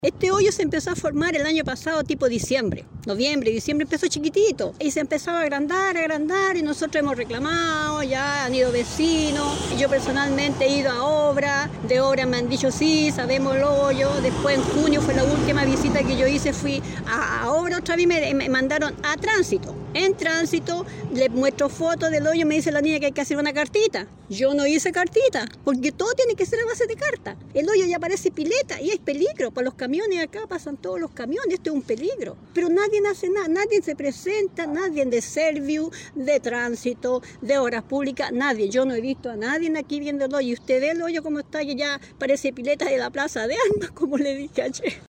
Este hoyo se empezó a formar el año pasado tipo diciembre, noviembre, diciembre empezó chiquitito y se empezó a agrandar y nosotros hemos reclamado, ya han ido vecinos, yo personalmente he ido a obra, de obra me han dicho sí, sabemos el hoyo, después en junio fue la última visita que yo hice, fui a obra otra vez, me mandaron a tránsito. En tránsito les muestro fotos del hoyo, me dice la niña que hay que hacer una cartita. Yo no hice cartita, porque todo tiene que ser a base de carta. El hoyo ya parece pileta y es peligro. Para los camiones acá pasan todos los camiones, esto es un peligro. Pero nadie hace nada, nadie se presenta, nadie de Serviu, de tránsito, de obras públicas, nadie. Yo no he visto a nadie aquí viendo el hoyo. Y usted ve el hoyo como está, que ya parece pileta de la Plaza de Armas, como le dije ayer.